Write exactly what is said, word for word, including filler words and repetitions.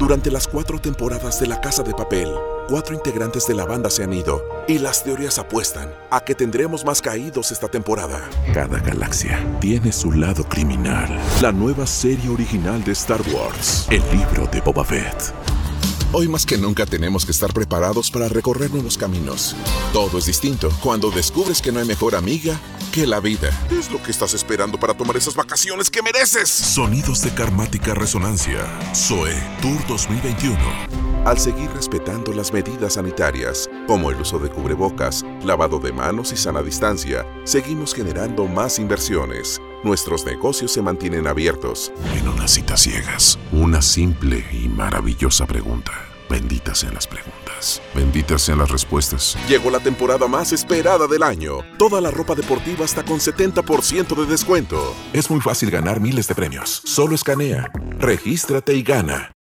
Durante las cuatro temporadas de La Casa de Papel, cuatro integrantes de la banda se han ido y las teorías apuestan a que tendremos más caídos esta temporada. Cada galaxia tiene su lado criminal. La nueva serie original de Star Wars, el libro de Boba Fett. Hoy más que nunca tenemos que estar preparados para recorrer nuevos caminos. Todo es distinto cuando descubres que no hay mejor amiga que la vida. ¿Qué es lo que estás esperando para tomar esas vacaciones que mereces? Sonidos de Karmática Resonancia. Zoe Tour dos mil veintiuno. Al seguir respetando las medidas sanitarias, como el uso de cubrebocas, lavado de manos y sana distancia, seguimos generando más inversiones. Nuestros negocios se mantienen abiertos. En unas citas ciegas, una simple y maravillosa pregunta. Benditas sean las preguntas. Benditas sean las respuestas. Llegó la temporada más esperada del año. Toda la ropa deportiva está con setenta por ciento de descuento. Es muy fácil ganar miles de premios. Solo escanea, regístrate y gana.